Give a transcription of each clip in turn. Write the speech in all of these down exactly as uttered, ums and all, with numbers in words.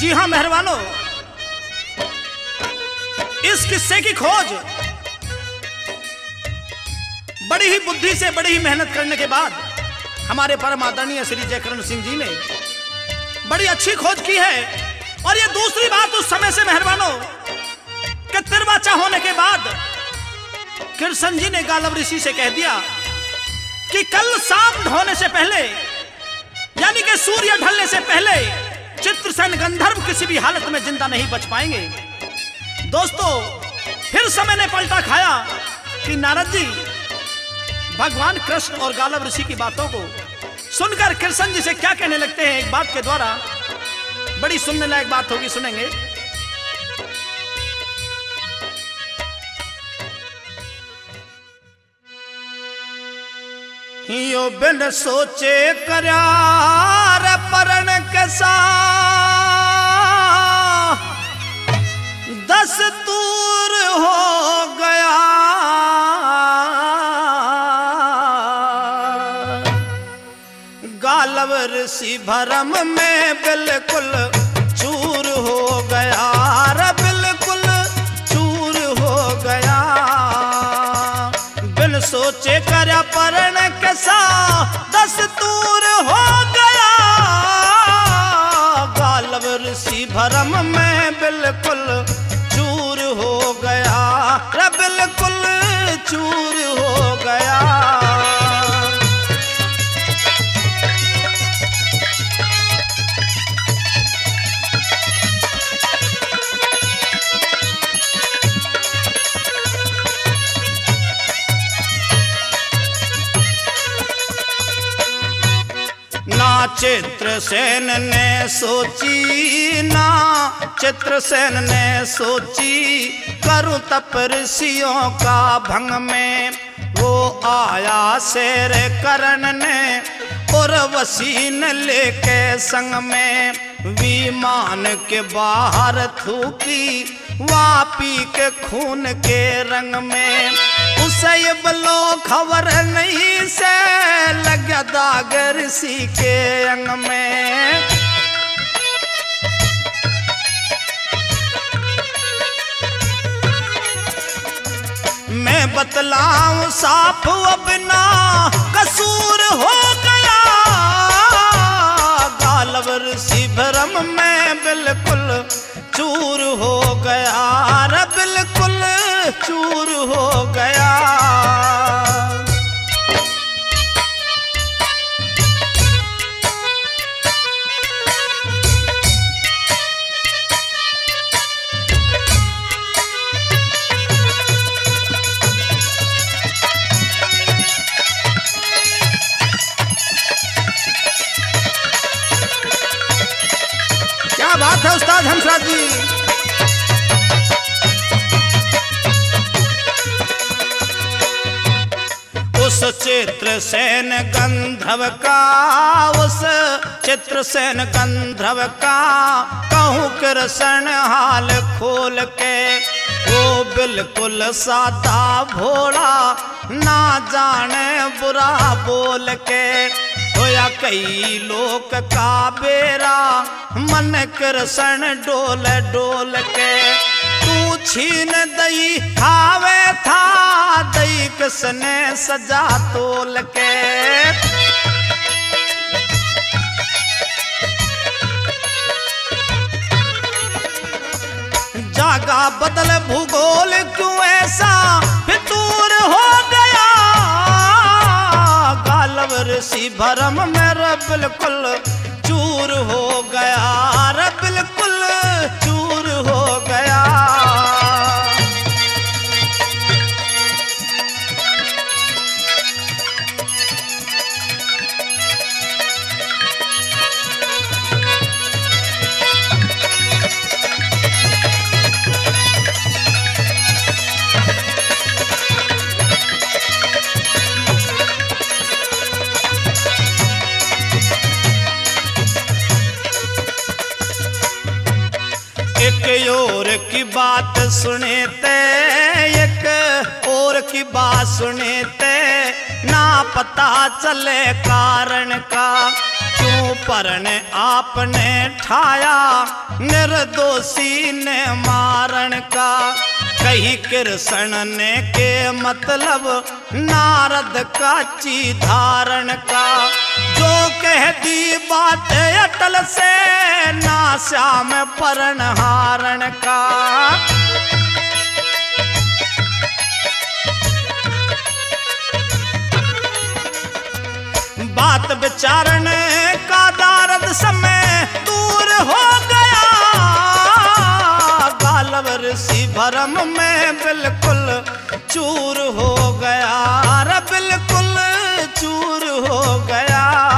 जी हां मेहरबानों, इस किस्से की खोज बड़ी ही बुद्धि से, बड़ी ही मेहनत करने के बाद हमारे परम आदरणीय श्री जयकरण सिंह जी ने बड़ी अच्छी खोज की है। और ये दूसरी बात उस समय से मेहरबानों कि तिरवाचा होने के बाद कृष्ण जी ने गालव ऋषि से कह दिया कि कल शाम ढलने से पहले, यानी कि सूर्य ढलने से पहले चित्रसेन गंधर्व किसी भी हालत में जिंदा नहीं बच पाएंगे। दोस्तों, फिर समय ने पलटा खाया कि नारद जी भगवान कृष्ण और गालव ऋषि की बातों को सुनकर कृष्ण जी से क्या कहने लगते हैं। एक बात के द्वारा बड़ी सुनने लायक बात होगी, सुनेंगे। यो बिन सोचे करार परण कैसा दस दूर हो गया। गालव ऋषि भरम में बिल्कुल चूर हो गया, रे बिल्कुल चूर हो गया। बिन सोचे करया परण कैसा दस दूर हो गया। गालव ऋषि भरम में बिल्कुल चूर हो गया, रे बिल्कुल चूर हो गया। ना चित्रसेन ने सोची, ना चित्रसेन ने सोची करूं तप ऋषियों का भंग में। वो आया शेर करण ने उर्वशी ने लेके संग में। विमान के बाहर थूकी वापी के खून के रंग में। उसे ये बलो खबर नहीं से लगा दाग ऋषि के अंग में। मैं बतलाऊं साफ अब ना कसूर हो गया। गालव ऋषि भरम में बिल्कुल चूर हो गया, रे बिल्कुल चूर हो गया। क्या बात है उस्ताद हंसराज जी। उस चित्रसेन गंधर्व का, उस चित्रसेन गंधर्व का कहूँ कृष्ण हाल खोल के। वो बिल्कुल सादा भोला ना जाने बुरा बोल के। होया कई लोक का बेरा मन कृष्ण डोल डोल के। तू छीन दई खावे था दई किसने सजा तोल के। जागा बदल भूगोल क्यों ऐसा फितूर हो गया। गालव ऋषि भरम में रे बिल्कुल चूर हो गया, रे बिल्कुल चूर हो गया। एक और की बात सुने ते एक और की बात सुने ते ना पता चले कारण का, क्यों परण आपने ठाया निर्दोषी ने मारण का। कही कृष्ण ने के मतलब नारद का ची धारण का, जो कह दी बात अटल से ना श्याम परण हारण का। बात विचारण का नारद समय दूर हो गया, गालव ऋषि भरम में बिल्कुल चूर हो गया, रे बिल्कुल चूर हो गया।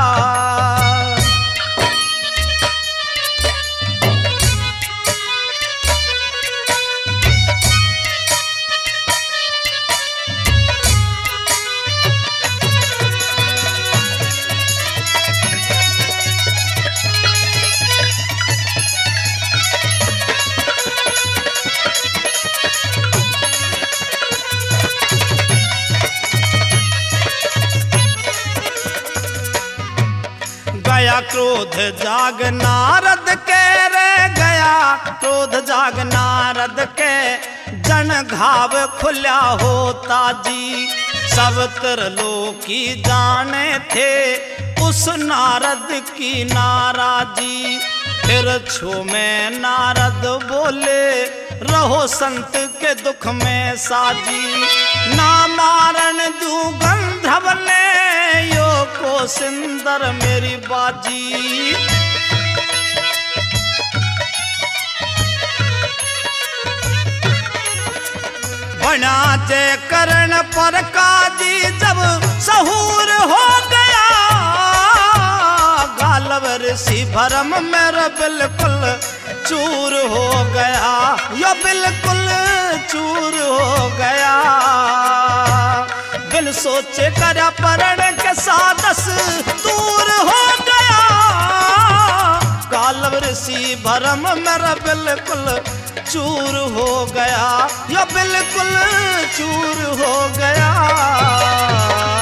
गया क्रोध जाग नारद के रे, गया क्रोध जाग नारद के, जन घाव खुल्या होता जी। सब त्रिलोकी जाने थे उस नारद की नाराजी। फिर छो में नारद बोले रहो संत के दुख में साजी। ना मारन दू गंधर्व ने यो को सिंदर मेरी बाजी। बना जे करण पर काजी जब सहूर हो गया, गालव ऋषि भरम मेरा बिल्कुल चूर हो गया, यो बिल्कुल चूर हो गया। बिन सोचे करा परण के सादस दूर हो गया, गालव ऋषि भरम मेरा बिल्कुल चूर हो गया, यो बिल्कुल चूर हो गया।